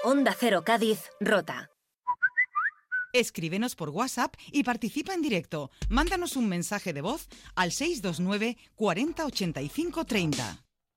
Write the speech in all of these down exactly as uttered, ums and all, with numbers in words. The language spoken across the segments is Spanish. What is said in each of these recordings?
Onda Cero Cádiz, Rota. Escríbenos por WhatsApp y participa en directo. Mándanos un mensaje de voz al seis dos nueve cuarenta ochenta y cinco treinta.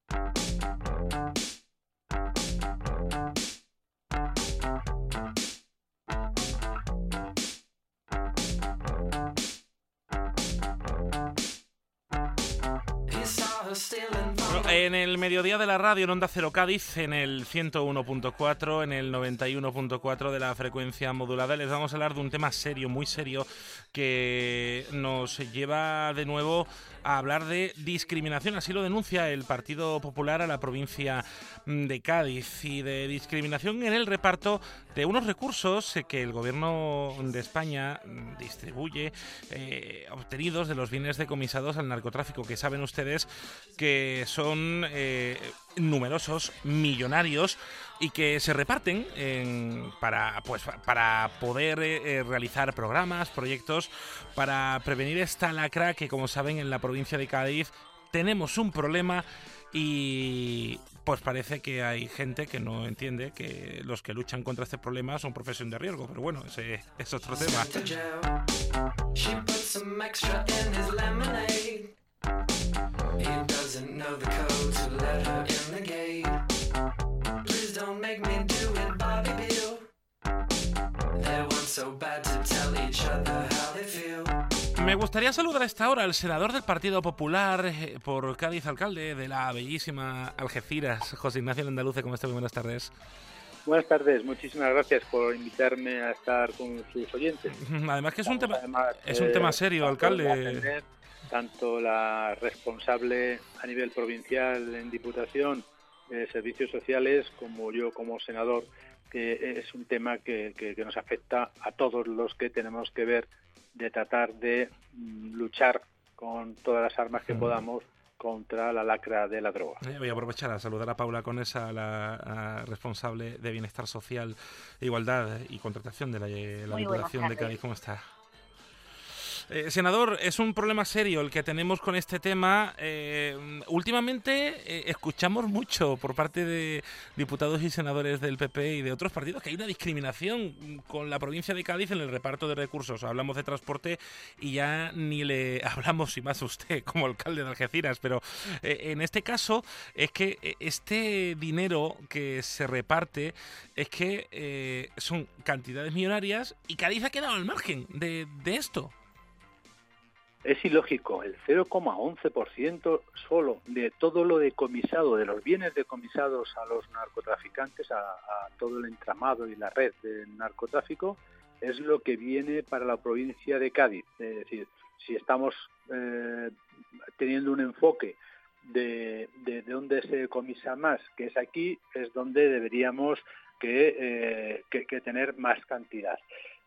En el mediodía de la radio en Onda Cero Cádiz, en el ciento uno punto cuatro, en el noventa y uno punto cuatro de la frecuencia modulada, les vamos a hablar de un tema serio, muy serio, que nos lleva de nuevo a hablar de discriminación. Así lo denuncia el Partido Popular a la provincia de Cádiz, y de discriminación en el reparto de unos recursos que el Gobierno de España distribuye, eh, obtenidos de los bienes decomisados al narcotráfico, que saben ustedes que son eh, numerosos, millonarios, y que se reparten en, para, pues, para poder eh, realizar programas, proyectos, para prevenir esta lacra que, como saben, en la provincia de Cádiz tenemos un problema. Y pues parece que hay gente que no entiende que los que luchan contra este problema son profesión de riesgo, pero bueno, ese es otro tema. Me gustaría saludar a esta hora al senador del Partido Popular eh, por Cádiz, alcalde de la bellísima Algeciras, José Ignacio Landaluce. ¿Cómo está? Muy buenas tardes. Buenas tardes, muchísimas gracias por invitarme a estar con sus oyentes. Además que es un tema, Además, es un eh, tema serio, alcalde. Tanto la responsable a nivel provincial en Diputación de Servicios Sociales como yo como senador, que es un tema que, que, que nos afecta a todos los que tenemos que ver de tratar de luchar con todas las armas que podamos contra la lacra de la droga. Voy a aprovechar a saludar a Paula Conesa, la, la responsable de Bienestar Social, Igualdad y Contratación de la, la Diputación de Cádiz. ¿Cómo está? Eh, senador, es un problema serio el que tenemos con este tema. Eh, últimamente eh, escuchamos mucho por parte de diputados y senadores del P P y de otros partidos que hay una discriminación con la provincia de Cádiz en el reparto de recursos. Hablamos de transporte y ya ni le hablamos, y más usted como alcalde de Algeciras, pero eh, en este caso es que este dinero que se reparte es que eh, son cantidades millonarias y Cádiz ha quedado al margen de, de esto. Es ilógico, el cero coma once por ciento solo de todo lo decomisado, de los bienes decomisados a los narcotraficantes, a, a todo el entramado y la red del narcotráfico, es lo que viene para la provincia de Cádiz. Es decir, si estamos eh, teniendo un enfoque de, de, de dónde se decomisa más, que es aquí, es donde deberíamos que, eh, que, que tener más cantidad.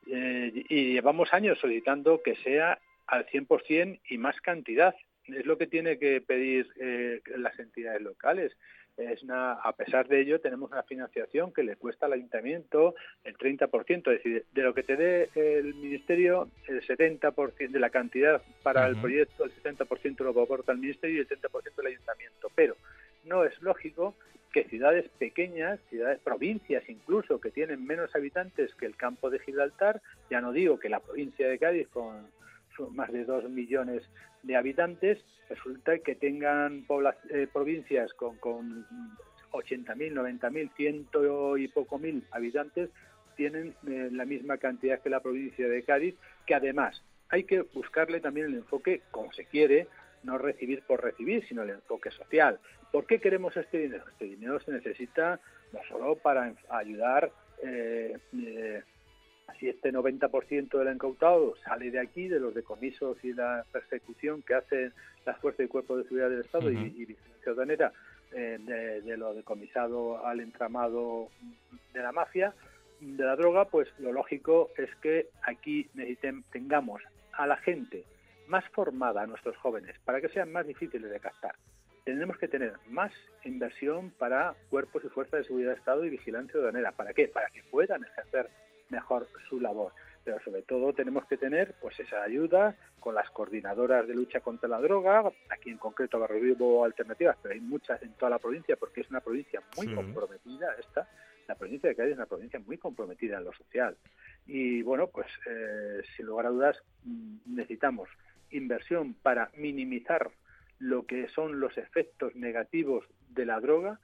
Eh, y llevamos años solicitando que sea al cien por ciento y más cantidad. Es lo que tiene que pedir eh, las entidades locales. Es una, a pesar de ello, tenemos una financiación que le cuesta al ayuntamiento el treinta por ciento. Es decir, de lo que te dé el ministerio, el setenta por ciento de la cantidad para uh-huh. el proyecto, el setenta por ciento lo aporta el ministerio y el treinta por ciento el ayuntamiento. Pero no es lógico que ciudades pequeñas, ciudades, provincias incluso, que tienen menos habitantes que el campo de Gibraltar, ya no digo que la provincia de Cádiz con más de dos millones de habitantes, resulta que tengan pobla- eh, provincias con, con ochenta mil, noventa mil, ciento y poco mil habitantes, tienen eh, la misma cantidad que la provincia de Cádiz, que además hay que buscarle también el enfoque como se quiere, no recibir por recibir, sino el enfoque social. ¿Por qué queremos este dinero? Este dinero se necesita no solo para ayudar eh, eh, si este noventa por ciento del incautado sale de aquí, de los decomisos y la persecución que hacen las fuerzas y cuerpos de seguridad del Estado uh-huh. y, y vigilancia aduanera eh, de, de lo decomisado al entramado de la mafia, de la droga, pues lo lógico es que aquí necesiten, tengamos a la gente más formada, a nuestros jóvenes, para que sean más difíciles de captar. Tenemos que tener más inversión para cuerpos y fuerzas de seguridad del Estado y vigilancia aduanera. ¿Para qué? Para que puedan ejercer mejor su labor, pero sobre todo tenemos que tener pues esa ayuda con las coordinadoras de lucha contra la droga, aquí en concreto Barrio Vivo Alternativas, pero hay muchas en toda la provincia porque es una provincia muy sí. comprometida esta, la provincia de Cádiz es una provincia muy comprometida en lo social. Y bueno, pues eh, sin lugar a dudas necesitamos inversión para minimizar lo que son los efectos negativos de la droga,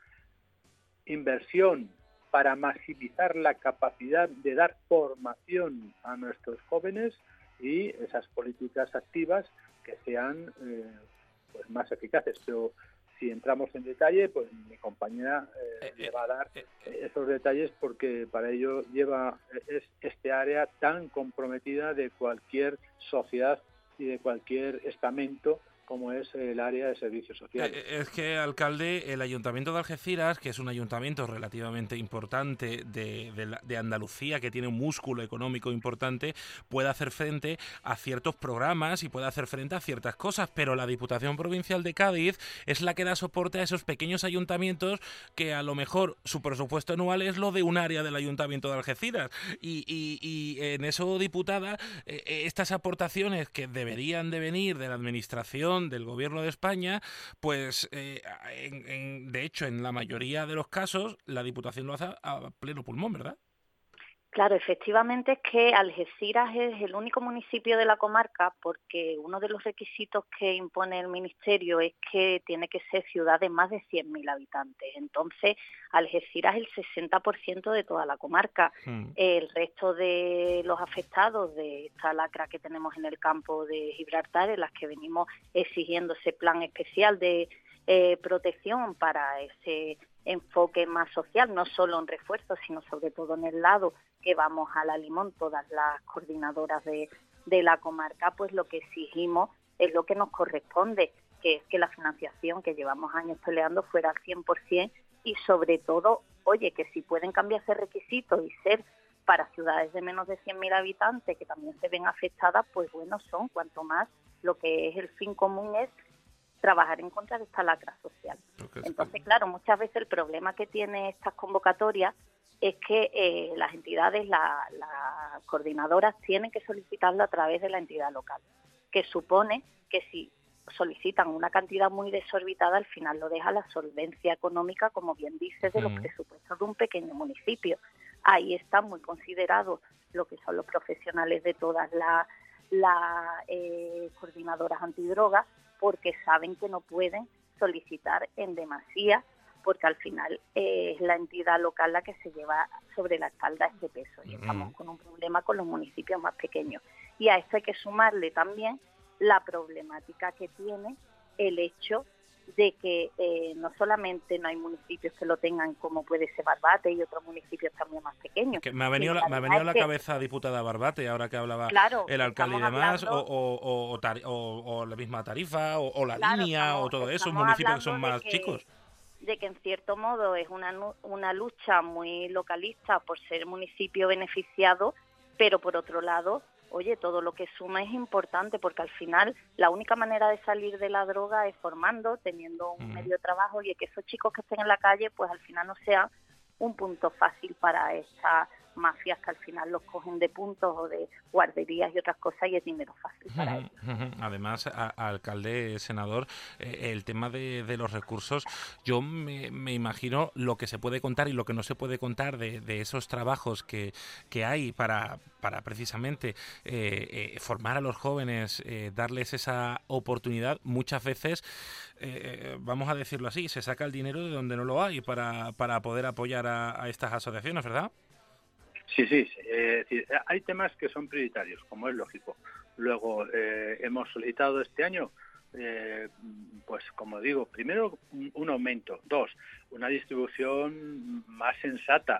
inversión para maximizar la capacidad de dar formación a nuestros jóvenes y esas políticas activas que sean eh, pues más eficaces. Pero si entramos en detalle, pues mi compañera eh, le va a dar esos detalles, porque para ello lleva es este área tan comprometida de cualquier sociedad y de cualquier estamento como es el área de servicios sociales. Es que, alcalde, el Ayuntamiento de Algeciras, que es un ayuntamiento relativamente importante de, de, de Andalucía, que tiene un músculo económico importante, puede hacer frente a ciertos programas y puede hacer frente a ciertas cosas, pero la Diputación Provincial de Cádiz es la que da soporte a esos pequeños ayuntamientos que a lo mejor su presupuesto anual es lo de un área del Ayuntamiento de Algeciras. Y, y, y en eso, diputada, eh, estas aportaciones que deberían de venir de la Administración, del Gobierno de España, pues eh, en, en, de hecho en la mayoría de los casos la Diputación lo hace a pleno pulmón, ¿verdad? Claro, efectivamente es que Algeciras es el único municipio de la comarca, porque uno de los requisitos que impone el Ministerio es que tiene que ser ciudad de más de cien mil habitantes. Entonces, Algeciras es el sesenta por ciento de toda la comarca. Hmm. El resto de los afectados de esta lacra que tenemos en el campo de Gibraltar, en las que venimos exigiendo ese plan especial de eh, protección para ese enfoque más social, no solo en refuerzo, sino sobre todo en el lado que vamos a la Limón, todas las coordinadoras de, de la comarca, pues lo que exigimos es lo que nos corresponde, que es que la financiación que llevamos años peleando fuera al cien por ciento y sobre todo, oye, que si pueden cambiarse requisitos y ser para ciudades de menos de cien mil habitantes que también se ven afectadas, pues bueno son, cuanto más lo que es el fin común es trabajar en contra de esta lacra social. Entonces, claro, muchas veces el problema que tiene estas convocatorias es que eh, las entidades, la, las coordinadoras tienen que solicitarlo a través de la entidad local, que supone que si solicitan una cantidad muy desorbitada, al final lo deja la solvencia económica, como bien dices, de los mm. presupuestos de un pequeño municipio. Ahí están muy considerados lo que son los profesionales de todas las la, eh, coordinadoras antidrogas, porque saben que no pueden solicitar en demasía, porque al final eh, es la entidad local la que se lleva sobre la espalda este peso y estamos con un problema con los municipios más pequeños. Y a esto hay que sumarle también la problemática que tiene el hecho de que eh, no solamente no hay municipios que lo tengan como puede ser Barbate y otros municipios también más pequeños. Que me ha venido, la, me ha venido a la cabeza, diputada, Barbate, ahora que hablaba claro, el alcalde y demás, hablando, o, o, o, tar, o, o la misma Tarifa, o, o la claro, línea, estamos, o todo eso, municipios que son más que, chicos. De que en cierto modo es una, una lucha muy localista por ser municipio beneficiado, pero por otro lado, oye, todo lo que suma es importante, porque al final la única manera de salir de la droga es formando, teniendo un mm. medio de trabajo, y que esos chicos que estén en la calle, pues al final no sea un punto fácil para estas mafias que al final los cogen de puntos o de guarderías y otras cosas, y es dinero fácil para ellos. Además, a, a alcalde, senador, eh, el tema de, de los recursos, yo me, me imagino lo que se puede contar y lo que no se puede contar de, de esos trabajos que, que hay para, para precisamente eh, eh, formar a los jóvenes, eh, darles esa oportunidad. Muchas veces, eh, vamos a decirlo así, se saca el dinero de donde no lo hay para, para poder apoyar a, a estas asociaciones, ¿verdad? Sí, sí, sí. Eh, es decir, hay temas que son prioritarios, como es lógico. Luego, eh, hemos solicitado este año, eh, pues como digo, primero un, un aumento, dos, una distribución más sensata.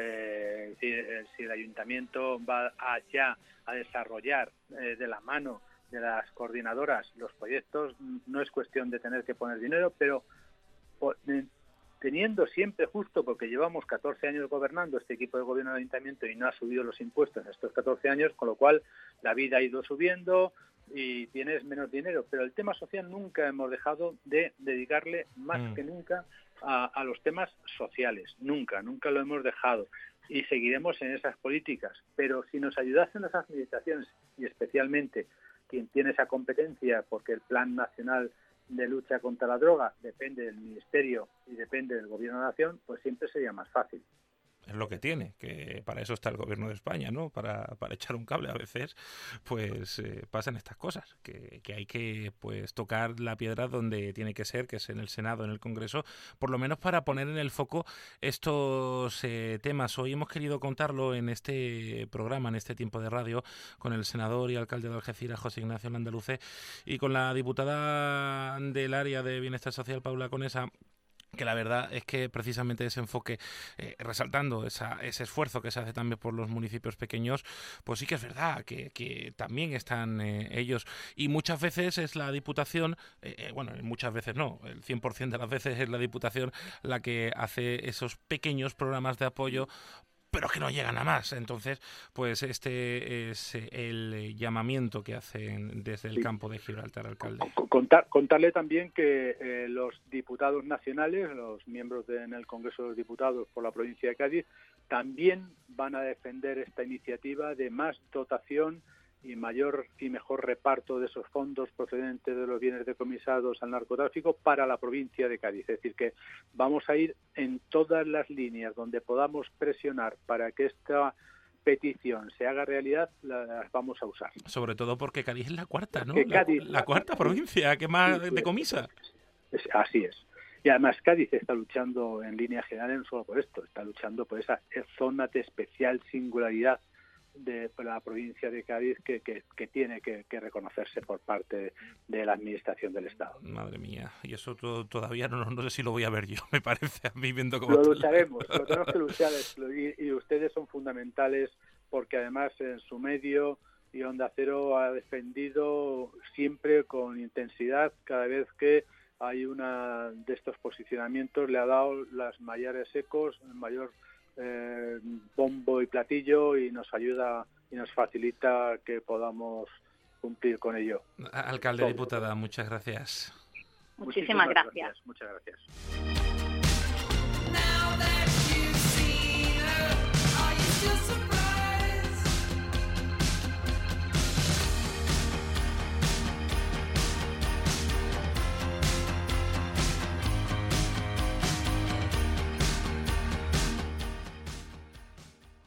Eh, si, si el ayuntamiento va a, ya a desarrollar eh, de la mano de las coordinadoras los proyectos, no es cuestión de tener que poner dinero, pero por, teniendo siempre justo, porque llevamos catorce años gobernando este equipo de gobierno del ayuntamiento y no ha subido los impuestos en estos catorce años, con lo cual la vida ha ido subiendo y tienes menos dinero. Pero el tema social nunca hemos dejado de dedicarle más mm. que nunca a, a los temas sociales. Nunca, nunca lo hemos dejado. Y seguiremos en esas políticas. Pero si nos ayudasen las administraciones, y especialmente quien tiene esa competencia, porque el Plan Nacional de lucha contra la droga depende del Ministerio y depende del Gobierno de la Nación, pues siempre sería más fácil. es lo que tiene, que para eso está el gobierno de España, ¿no? Para, para echar un cable a veces, pues eh, pasan estas cosas, que, que hay que pues tocar la piedra donde tiene que ser, que es en el Senado, en el Congreso, por lo menos para poner en el foco estos eh, temas. Hoy hemos querido contarlo en este programa, en este tiempo de radio, con el senador y alcalde de Algeciras, José Ignacio Landaluce, y con la diputada del área de Bienestar Social, Paula Conesa, que la verdad es que precisamente ese enfoque, eh, resaltando esa, ese esfuerzo que se hace también por los municipios pequeños, pues sí que es verdad que, que también están eh, ellos, y muchas veces es la Diputación, eh, bueno, muchas veces no, el cien por ciento de las veces es la Diputación la que hace esos pequeños programas de apoyo, pero que no llegan a más. Entonces, pues este es el llamamiento que hacen desde el sí. campo de Gibraltar, alcalde. Contar, contarle también que eh, los diputados nacionales, los miembros de, en el Congreso de los Diputados por la provincia de Cádiz, también van a defender esta iniciativa de más dotación y mayor y mejor reparto de esos fondos procedentes de los bienes decomisados al narcotráfico para la provincia de Cádiz. Es decir, que vamos a ir en todas las líneas donde podamos presionar para que esta petición se haga realidad, las vamos a usar. Sobre todo porque Cádiz es la cuarta, ¿no? La, Cádiz, la, la cuarta provincia que más sí, sí, decomisa. Es, es, así es. Y además Cádiz está luchando en línea general no solo por esto, está luchando por esa zona de especial singularidad de la provincia de Cádiz que, que, que tiene que, que reconocerse por parte de la Administración del Estado. Madre mía, y eso todo, todavía no, no sé si lo voy a ver yo, me parece a mí viendo cómo... Lo lucharemos, lo tenemos que luchar y, y ustedes son fundamentales porque además en su medio y Onda Cero ha defendido siempre con intensidad cada vez que hay una de estos posicionamientos, le ha dado las mayores ecos, el mayor Eh, bombo y platillo y nos ayuda y nos facilita que podamos cumplir con ello. Alcalde, Todo. Diputada, muchas gracias. Muchísimas, Muchísimas gracias. gracias. Muchas gracias.